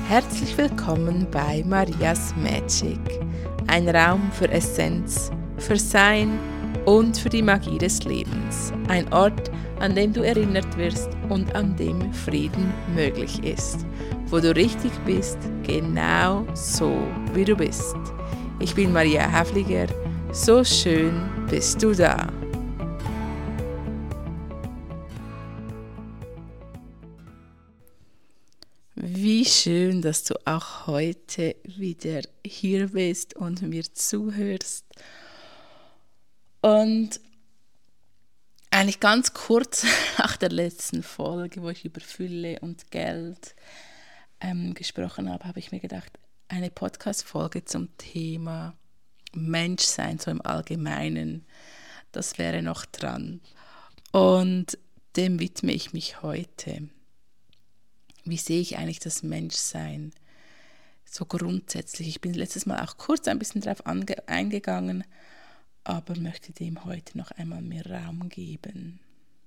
Herzlich willkommen bei Marias Magic, ein Raum für Essenz, für Sein und für die Magie des Lebens. Ein Ort, an dem du erinnert wirst und an dem Frieden möglich ist, wo du richtig bist, genau so wie du bist. Ich bin Maria Häfliger, so schön bist du da. Wie schön, dass du auch heute wieder hier bist und mir zuhörst. Und eigentlich ganz kurz nach der letzten Folge, wo ich über Fülle und Geld gesprochen habe, habe ich mir gedacht, eine Podcast-Folge zum Thema Menschsein, so im Allgemeinen, das wäre noch dran. Und dem widme ich mich heute. Wie sehe ich eigentlich das Menschsein so grundsätzlich? Ich bin letztes Mal auch kurz ein bisschen darauf eingegangen, aber möchte dem heute noch einmal mehr Raum geben.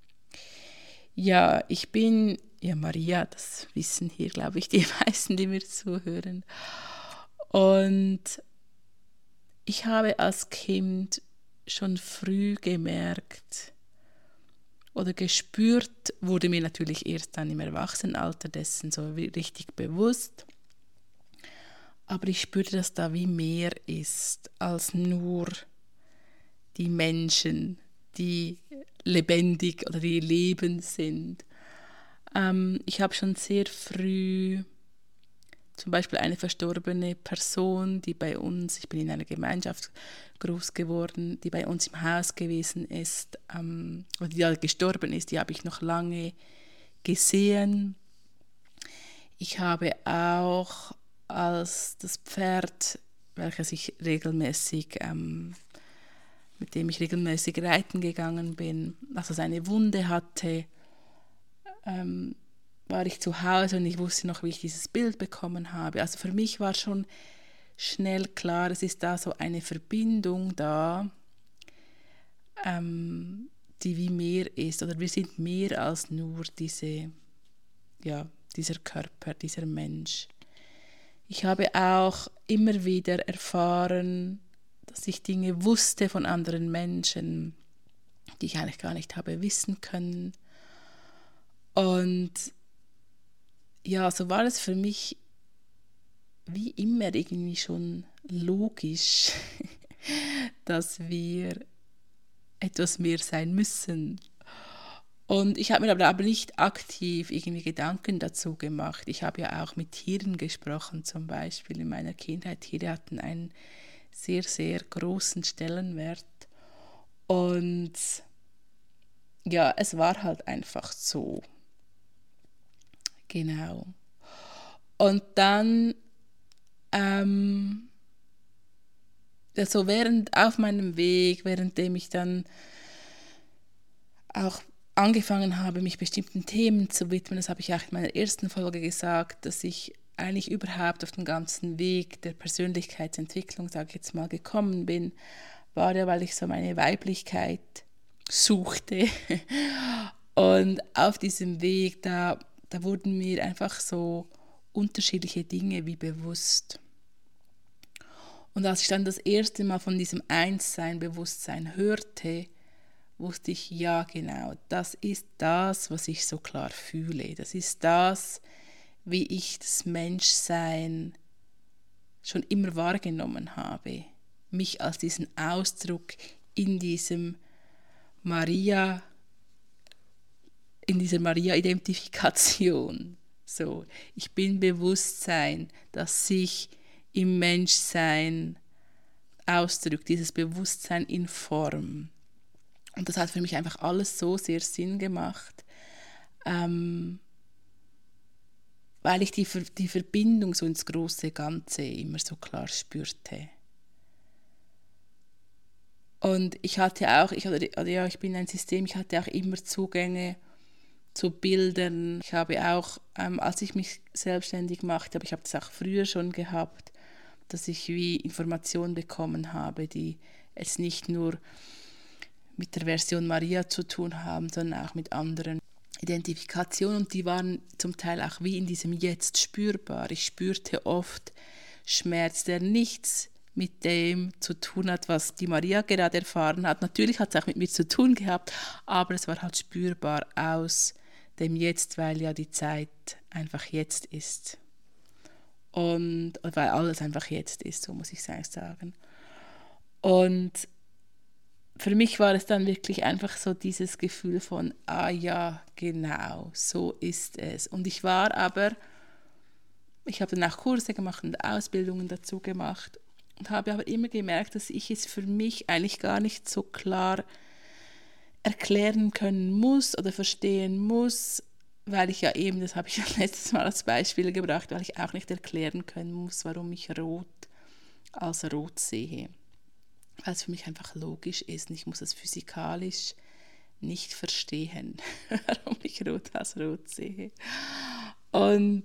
Ja, ich bin Maria, das wissen hier, glaube ich, die meisten, die mir zuhören. Und ich habe als Kind schon früh gemerkt, oder gespürt, wurde mir natürlich erst dann im Erwachsenenalter dessen so richtig bewusst. Aber ich spürte, dass da wie mehr ist als nur die Menschen, die lebendig oder die lebend sind. Ich habe schon sehr früh zum Beispiel eine verstorbene Person, die bei uns, ich bin in einer Gemeinschaft groß geworden, die bei uns im Haus gewesen ist, oder die gestorben ist, die habe ich noch lange gesehen. Ich habe auch als das Pferd, welches ich regelmäßig, mit dem ich regelmäßig reiten gegangen bin, also seine Wunde hatte, war ich zu Hause und ich wusste noch, wie ich dieses Bild bekommen habe. Also für mich war schon schnell klar, es ist da so eine Verbindung da, die wie mehr ist. Oder wir sind mehr als nur dieser Körper, dieser Mensch. Ich habe auch immer wieder erfahren, dass ich Dinge wusste von anderen Menschen, die ich eigentlich gar nicht habe wissen können. Und ja, so war es für mich wie immer irgendwie schon logisch, dass wir etwas mehr sein müssen. Und ich habe mir aber nicht aktiv irgendwie Gedanken dazu gemacht. Ich habe ja auch mit Tieren gesprochen, zum Beispiel in meiner Kindheit. Tiere hatten einen sehr, sehr großen Stellenwert. Und ja, es war halt einfach so. Genau. Und dann, auf meinem Weg, währenddem ich dann auch angefangen habe, mich bestimmten Themen zu widmen, das habe ich auch in meiner ersten Folge gesagt, dass ich eigentlich überhaupt auf den ganzen Weg der Persönlichkeitsentwicklung, sage ich jetzt mal, gekommen bin, war ja, weil ich so meine Weiblichkeit suchte. Und auf diesem Weg, da wurden mir einfach so unterschiedliche Dinge wie bewusst. Und als ich dann das erste Mal von diesem Einssein, Bewusstsein hörte, wusste ich, ja genau, das ist das, was ich so klar fühle. Das ist das, wie ich das Menschsein schon immer wahrgenommen habe. Mich als diesen Ausdruck in dieser Maria-Identifikation. So, ich bin Bewusstsein, das sich im Menschsein ausdrückt, dieses Bewusstsein in Form. Und das hat für mich einfach alles so sehr Sinn gemacht, weil ich die Verbindung so ins große Ganze immer so klar spürte. Und ich hatte auch, ich bin ein System, ich hatte auch immer Zugänge zu Bildern. Ich habe auch, als ich mich selbstständig machte, aber ich habe das auch früher schon gehabt, dass ich wie Informationen bekommen habe, die jetzt nicht nur mit der Version Maria zu tun haben, sondern auch mit anderen Identifikation und die waren zum Teil auch wie in diesem Jetzt spürbar. Ich spürte oft Schmerz, der nichts mit dem zu tun hat, was die Maria gerade erfahren hat. Natürlich hat es auch mit mir zu tun gehabt, aber es war halt spürbar aus dem Jetzt, weil ja die Zeit einfach jetzt ist. Und weil alles einfach jetzt ist, so muss ich es eigentlich sagen. Und für mich war es dann wirklich einfach so dieses Gefühl von, ah ja, genau, so ist es. Und ich habe dann auch Kurse gemacht und Ausbildungen dazu gemacht und habe aber immer gemerkt, dass ich es für mich eigentlich gar nicht so klar erklären können muss oder verstehen muss, weil ich ja eben, das habe ich ja letztes Mal als Beispiel gebracht, weil ich auch nicht erklären können muss, warum ich Rot als rot sehe. Weil es für mich einfach logisch ist und ich muss es physikalisch nicht verstehen, warum ich Rot als rot sehe. Und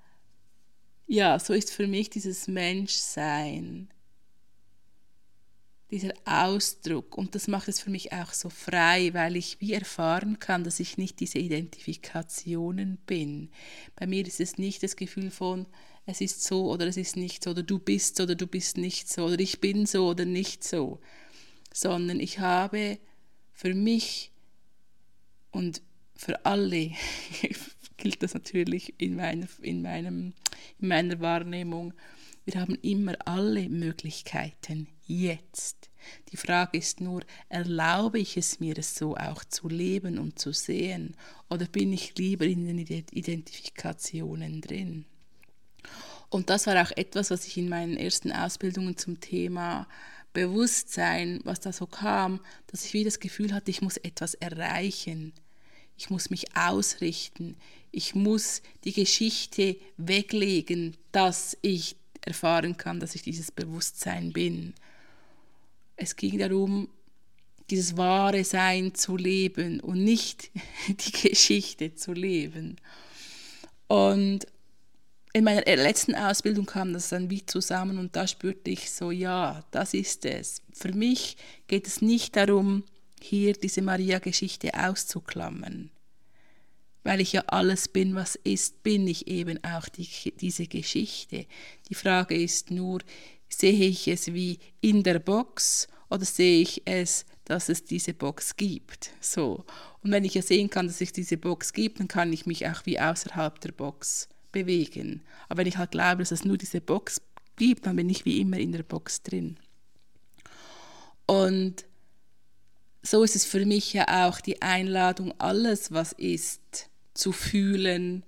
ja, so ist für mich dieses Menschsein, dieser Ausdruck, und das macht es für mich auch so frei, weil ich wie erfahren kann, dass ich nicht diese Identifikationen bin. Bei mir ist es nicht das Gefühl von, es ist so oder es ist nicht so, oder du bist nicht so, oder ich bin so oder nicht so, sondern ich habe für mich und für alle, gilt das natürlich in meiner Wahrnehmung, wir haben immer alle Möglichkeiten jetzt. Die Frage ist nur, erlaube ich es mir, es so auch zu leben und zu sehen, oder bin ich lieber in den Identifikationen drin? Und das war auch etwas, was ich in meinen ersten Ausbildungen zum Thema Bewusstsein, was da so kam, dass ich wie das Gefühl hatte, ich muss etwas erreichen. Ich muss mich ausrichten. Ich muss die Geschichte weglegen, dass ich erfahren kann, dass ich dieses Bewusstsein bin. Es ging darum, dieses wahre Sein zu leben und nicht die Geschichte zu leben. Und in meiner letzten Ausbildung kam das dann wie zusammen und da spürte ich so, ja, das ist es. Für mich geht es nicht darum, hier diese Maria-Geschichte auszuklammern. Weil ich ja alles bin, was ist, bin ich eben auch diese Geschichte. Die Frage ist nur, sehe ich es wie in der Box oder sehe ich es, dass es diese Box gibt? So. Und wenn ich ja sehen kann, dass es diese Box gibt, dann kann ich mich auch wie außerhalb der Box bewegen. Aber wenn ich halt glaube, dass es nur diese Box gibt, dann bin ich wie immer in der Box drin. Und so ist es für mich ja auch die Einladung, alles, was ist, zu fühlen,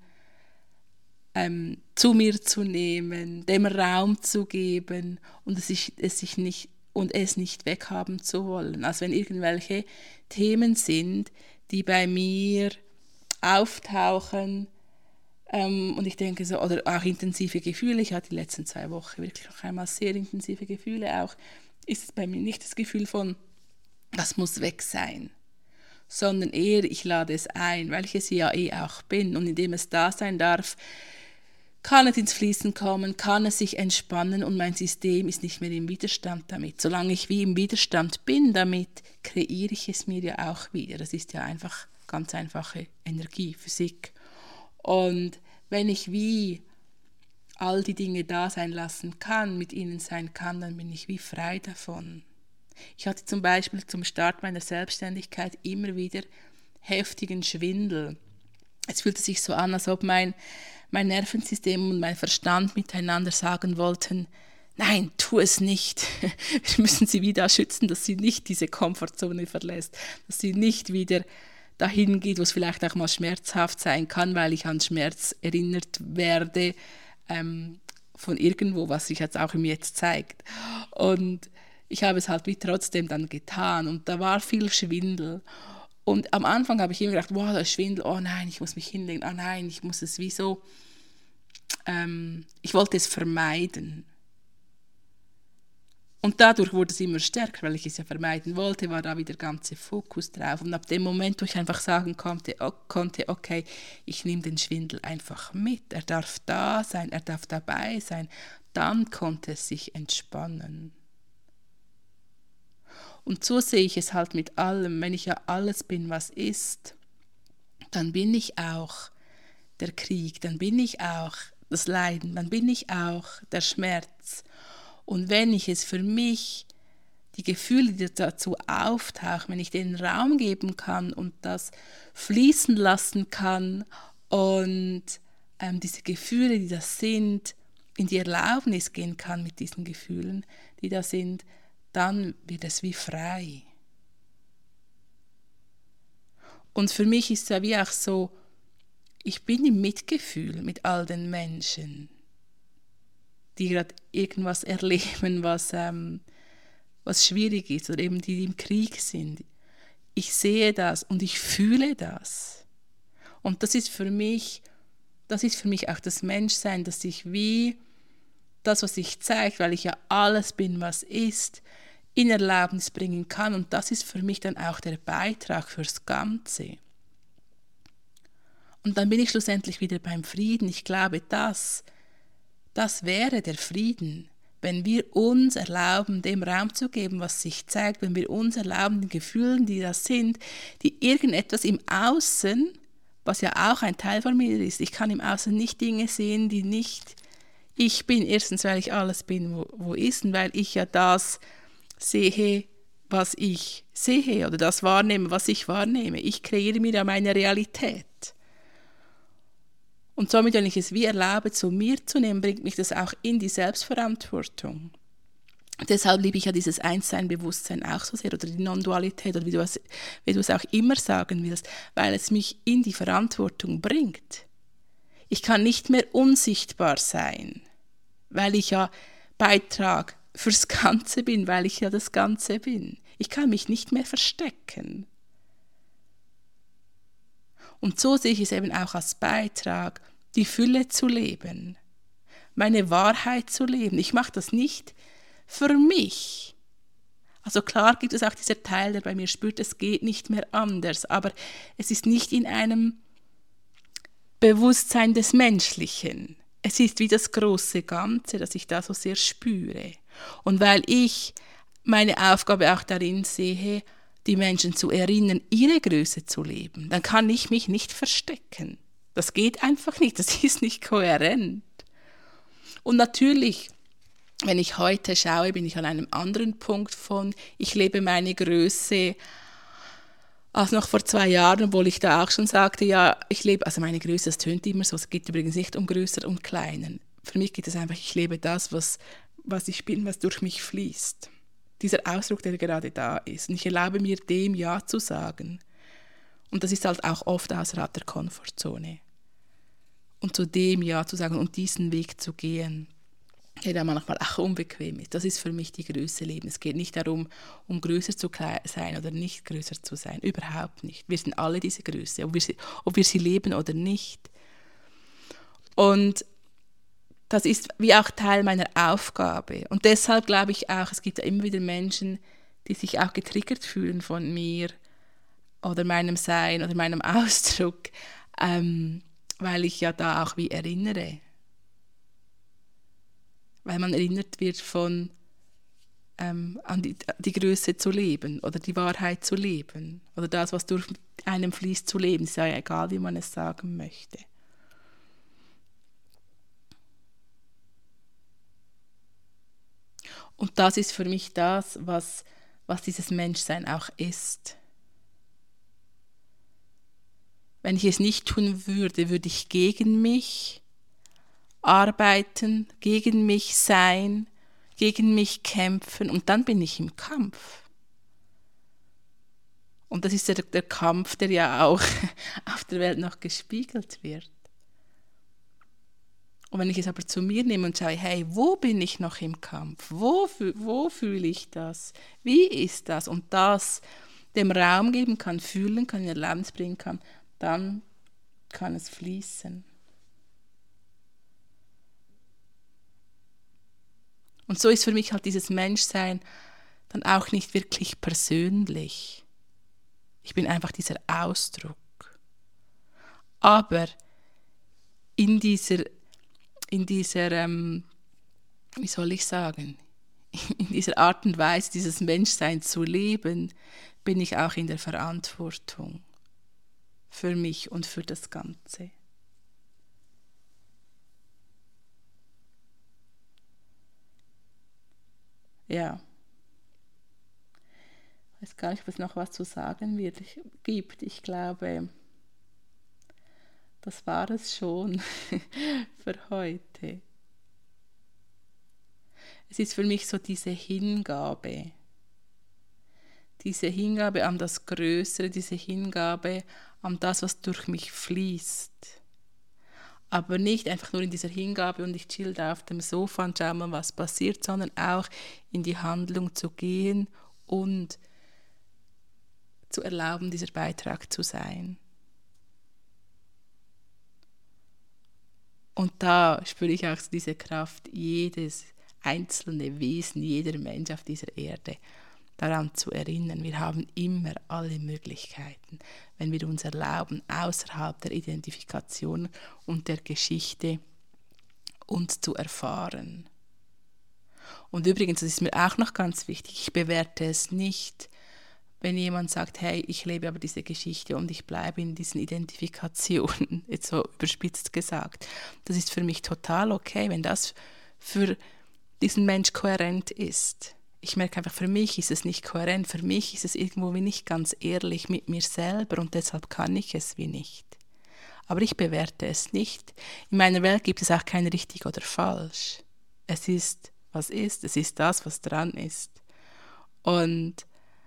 zu mir zu nehmen, dem Raum zu geben und es nicht weghaben zu wollen. Also wenn irgendwelche Themen sind, die bei mir auftauchen, und ich denke so, oder auch intensive Gefühle, ich hatte die letzten 2 Wochen wirklich noch einmal sehr intensive Gefühle auch, ist es bei mir nicht das Gefühl von, das muss weg sein, sondern eher, ich lade es ein, weil ich es ja auch bin. Und indem es da sein darf, kann es ins Fließen kommen, kann es sich entspannen und mein System ist nicht mehr im Widerstand damit. Solange ich wie im Widerstand bin damit, kreiere ich es mir ja auch wieder. Das ist ja einfach ganz einfache Energie, Physik. Und wenn ich wie all die Dinge da sein lassen kann, mit ihnen sein kann, dann bin ich wie frei davon. Ich hatte zum Beispiel zum Start meiner Selbstständigkeit immer wieder heftigen Schwindel. Es fühlte sich so an, als ob mein Nervensystem und mein Verstand miteinander sagen wollten, nein, tu es nicht. Wir müssen sie wieder schützen, dass sie nicht diese Komfortzone verlässt, dass sie nicht wieder dahin geht, wo es vielleicht auch mal schmerzhaft sein kann, weil ich an Schmerz erinnert werde von irgendwo, was sich jetzt auch im Jetzt zeigt. Und ich habe es halt wie trotzdem dann getan und da war viel Schwindel. Und am Anfang habe ich immer gedacht, wow, da ist Schwindel, oh nein, ich muss mich hinlegen, oh nein, ich muss es wie so, ich wollte es vermeiden. Und dadurch wurde es immer stärker, weil ich es ja vermeiden wollte, war da wieder der ganze Fokus drauf. Und ab dem Moment, wo ich einfach sagen konnte, okay, ich nehme den Schwindel einfach mit, er darf da sein, er darf dabei sein, dann konnte es sich entspannen. Und so sehe ich es halt mit allem, wenn ich ja alles bin, was ist, dann bin ich auch der Krieg, dann bin ich auch das Leiden, dann bin ich auch der Schmerz. Und wenn ich es für mich, die Gefühle, die dazu auftauchen, wenn ich den Raum geben kann und das fließen lassen kann und diese Gefühle, die das sind, in die Erlaubnis gehen kann mit diesen Gefühlen, die da sind, dann wird es wie frei. Und für mich ist es ja wie auch so, ich bin im Mitgefühl mit all den Menschen, die gerade irgendwas erleben, was schwierig ist oder eben die im Krieg sind. Ich sehe das und ich fühle das. Und das ist für mich auch das Menschsein, dass ich wie das, was sich zeigt, weil ich ja alles bin, was ist, in Erlaubnis bringen kann. Und das ist für mich dann auch der Beitrag fürs Ganze. Und dann bin ich schlussendlich wieder beim Frieden. Ich glaube, das wäre der Frieden, wenn wir uns erlauben, dem Raum zu geben, was sich zeigt, wenn wir uns erlauben, den Gefühlen, die da sind, die irgendetwas im Außen, was ja auch ein Teil von mir ist, ich kann im Außen nicht Dinge sehen, die nicht ich bin. Erstens, weil ich alles bin, wo ist, und weil ich ja das sehe, was ich sehe, oder das wahrnehme, was ich wahrnehme. Ich kreiere mir ja meine Realität. Und somit, wenn ich es wie erlaube, zu mir zu nehmen, bringt mich das auch in die Selbstverantwortung. Deshalb liebe ich ja dieses Einssein-Bewusstsein auch so sehr, oder die Non-Dualität, oder wie du es auch immer sagen willst, weil es mich in die Verantwortung bringt. Ich kann nicht mehr unsichtbar sein, weil ich ja Beitrag fürs Ganze bin, weil ich ja das Ganze bin. Ich kann mich nicht mehr verstecken. Und so sehe ich es eben auch als Beitrag, die Fülle zu leben, meine Wahrheit zu leben. Ich mache das nicht für mich. Also klar gibt es auch dieser Teil, der bei mir spürt, es geht nicht mehr anders, aber es ist nicht in einem Bewusstsein des Menschlichen. Es ist wie das große Ganze, das ich da so sehr spüre. Und weil ich meine Aufgabe auch darin sehe, die Menschen zu erinnern, ihre Größe zu leben, dann kann ich mich nicht verstecken. Das geht einfach nicht, das ist nicht kohärent. Und natürlich, wenn ich heute schaue, bin ich an einem anderen Punkt von, ich lebe meine Größe, als noch vor 2 Jahren, obwohl ich da auch schon sagte, ja, ich lebe, also meine Größe, das tönt immer so, es geht übrigens nicht um Größer und Kleinen. Für mich geht es einfach, ich lebe das, was ich bin, was durch mich fließt. Dieser Ausdruck, der gerade da ist. Und ich erlaube mir, dem Ja zu sagen. Und das ist halt auch oft außerhalb der Komfortzone. Und zu dem Ja zu sagen und diesen Weg zu gehen, der dann manchmal auch unbequem ist. Das ist für mich die Größe Leben. Es geht nicht darum, um größer zu sein oder nicht größer zu sein. Überhaupt nicht. Wir sind alle diese Größe, ob wir sie leben oder nicht. Und das ist wie auch Teil meiner Aufgabe. Und deshalb glaube ich auch, es gibt ja immer wieder Menschen, die sich auch getriggert fühlen von mir oder meinem Sein oder meinem Ausdruck, weil ich ja da auch wie erinnere. Weil man erinnert wird an die Größe zu leben oder die Wahrheit zu leben oder das, was durch einem fließt, zu leben. Es ist ja egal, wie man es sagen möchte. Und das ist für mich das, was dieses Menschsein auch ist. Wenn ich es nicht tun würde, würde ich gegen mich arbeiten, gegen mich sein, gegen mich kämpfen und dann bin ich im Kampf. Und das ist der Kampf, der ja auch auf der Welt noch gespiegelt wird. Und wenn ich es aber zu mir nehme und schaue, hey, wo bin ich noch im Kampf? Wo fühle ich das? Wie ist das? Und das dem Raum geben kann, fühlen kann, in Erlaubnis bringen kann, dann kann es fließen. Und so ist für mich halt dieses Menschsein dann auch nicht wirklich persönlich. Ich bin einfach dieser Ausdruck. Aber in dieser wie soll ich sagen, in dieser Art und Weise, dieses Menschsein zu leben, bin ich auch in der Verantwortung. für mich und für das Ganze. Ja, ich weiß gar nicht, ob es noch was zu sagen gibt. Ich glaube, das war es schon für heute. Es ist für mich so diese Hingabe an das Größere, diese Hingabe an das, was durch mich fließt. Aber nicht einfach nur in dieser Hingabe und ich chill da auf dem Sofa und schau mal, was passiert, sondern auch in die Handlung zu gehen und zu erlauben, dieser Beitrag zu sein. Und da spüre ich auch diese Kraft, jedes einzelne Wesen, jeder Mensch auf dieser Erde, daran zu erinnern, wir haben immer alle Möglichkeiten, wenn wir uns erlauben, außerhalb der Identifikation und der Geschichte uns zu erfahren. Und übrigens, das ist mir auch noch ganz wichtig, ich bewerte es nicht, wenn jemand sagt, hey, ich lebe aber diese Geschichte und ich bleibe in diesen Identifikationen, jetzt so überspitzt gesagt. Das ist für mich total okay, wenn das für diesen Mensch kohärent ist. Ich merke einfach, für mich ist es nicht kohärent, für mich ist es irgendwo wie nicht ganz ehrlich mit mir selber und deshalb kann ich es wie nicht. Aber ich bewerte es nicht. In meiner Welt gibt es auch kein richtig oder falsch. Es ist, was ist, es ist das, was dran ist. Und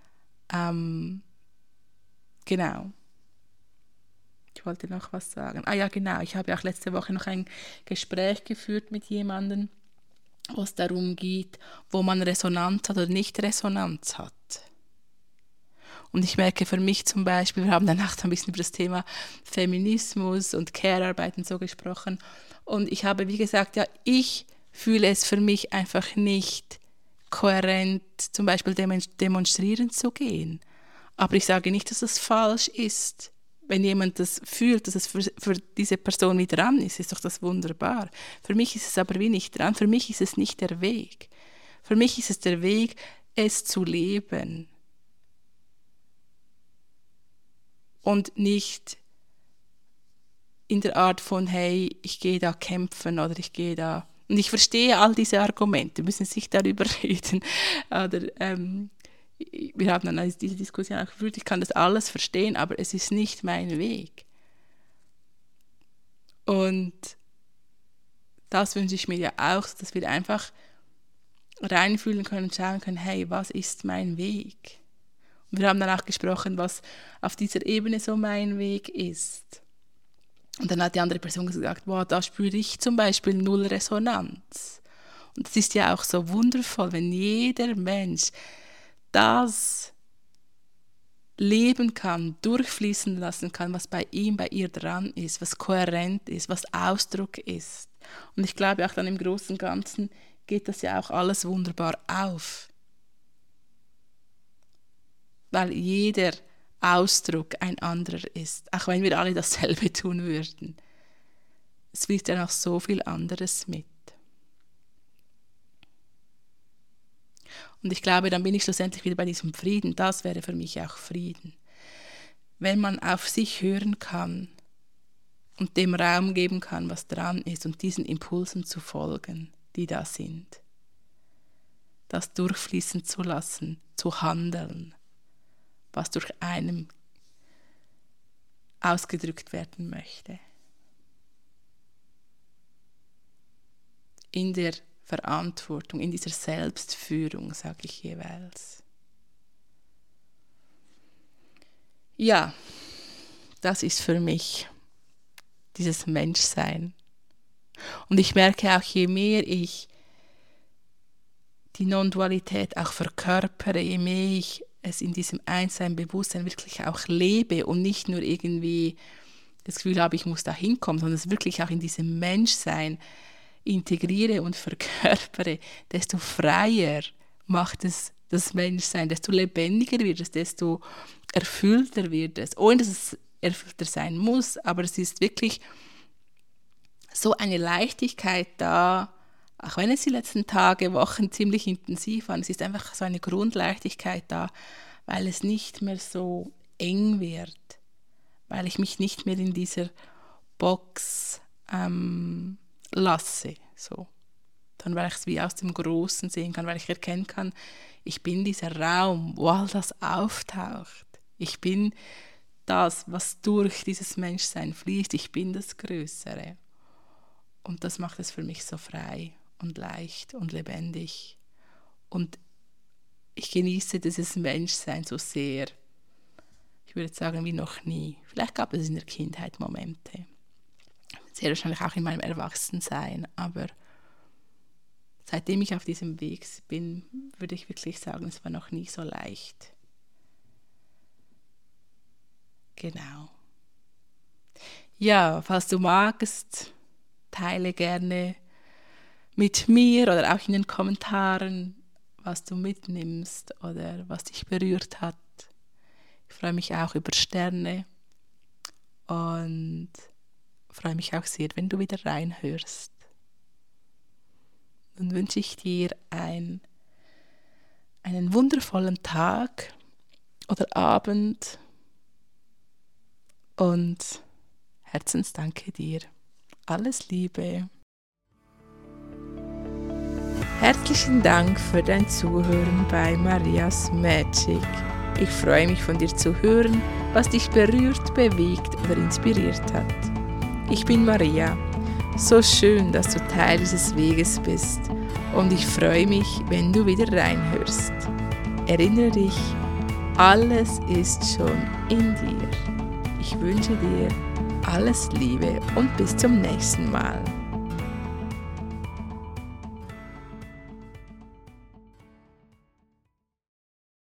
genau. Ich wollte noch was sagen. Ah ja, genau. Ich habe auch letzte Woche noch ein Gespräch geführt mit jemandem, wo es darum geht, wo man Resonanz hat oder nicht Resonanz hat. Und ich merke für mich zum Beispiel, wir haben danach ein bisschen über das Thema Feminismus und Care-Arbeit und so gesprochen. Und ich habe, wie gesagt, ja, ich fühle es für mich einfach nicht kohärent, zum Beispiel demonstrieren zu gehen. Aber ich sage nicht, dass es falsch ist. Wenn jemand das fühlt, dass es für diese Person wie dran ist doch das wunderbar. Für mich ist es aber wie nicht dran. Für mich ist es nicht der Weg. Für mich ist es der Weg, es zu leben. Und nicht in der Art von, hey, ich gehe da kämpfen oder ich gehe da. Und ich verstehe all diese Argumente, wir müssen nicht darüber reden. Oder, wir haben dann diese Diskussion auch geführt, ich kann das alles verstehen, aber es ist nicht mein Weg. Und das wünsche ich mir ja auch, dass wir einfach reinfühlen können und schauen können, hey, was ist mein Weg? Und wir haben dann auch gesprochen, was auf dieser Ebene so mein Weg ist. Und dann hat die andere Person gesagt, wow, da spüre ich zum Beispiel null Resonanz. Und das ist ja auch so wundervoll, wenn jeder Mensch das leben kann, durchfließen lassen kann, was bei ihm, bei ihr dran ist, was kohärent ist, was Ausdruck ist. Und ich glaube auch dann im Großen und Ganzen geht das ja auch alles wunderbar auf. Weil jeder Ausdruck ein anderer ist, auch wenn wir alle dasselbe tun würden. Es fließt ja noch so viel anderes mit. Und ich glaube, dann bin ich schlussendlich wieder bei diesem Frieden. Das wäre für mich auch Frieden. Wenn man auf sich hören kann und dem Raum geben kann, was dran ist und diesen Impulsen zu folgen, die da sind. Das durchfließen zu lassen, zu handeln, was durch einen ausgedrückt werden möchte. In der Verantwortung, in dieser Selbstführung, sage ich jeweils. Ja, das ist für mich dieses Menschsein. Und ich merke auch, je mehr ich die Non-Dualität auch verkörpere, je mehr ich es in diesem Einssein, Bewusstsein wirklich auch lebe und nicht nur irgendwie das Gefühl habe, ich muss da hinkommen, sondern es wirklich auch in diesem Menschsein integriere und verkörpere, desto freier macht es das Menschsein, desto lebendiger wird es, desto erfüllter wird es. Ohne dass es erfüllter sein muss, aber es ist wirklich so eine Leichtigkeit da, auch wenn es die letzten Tage, Wochen ziemlich intensiv waren, es ist einfach so eine Grundleichtigkeit da, weil es nicht mehr so eng wird, weil ich mich nicht mehr in dieser Box lasse, so. Dann, weil ich es wie aus dem Großen sehen kann, weil ich erkennen kann, ich bin dieser Raum, wo all das auftaucht. Ich bin das, was durch dieses Menschsein fließt. Ich bin das Größere. Und das macht es für mich so frei und leicht und lebendig. Und ich genieße dieses Menschsein so sehr. Ich würde sagen, wie noch nie. Vielleicht gab es in der Kindheit Momente. Sehr wahrscheinlich auch in meinem Erwachsensein, aber seitdem ich auf diesem Weg bin, würde ich wirklich sagen, es war noch nie so leicht. Genau. Ja, falls du magst, teile gerne mit mir oder auch in den Kommentaren, was du mitnimmst oder was dich berührt hat. Ich freue mich auch über Sterne und freue mich auch sehr, wenn du wieder reinhörst. Nun wünsche ich dir einen wundervollen Tag oder Abend und Herzensdanke dir. Alles Liebe. Herzlichen Dank für dein Zuhören bei Marias Magic. Ich freue mich, von dir zu hören, was dich berührt, bewegt oder inspiriert hat. Ich bin Maria. So schön, dass du Teil dieses Weges bist und ich freue mich, wenn du wieder reinhörst. Erinnere dich, alles ist schon in dir. Ich wünsche dir alles Liebe und bis zum nächsten Mal.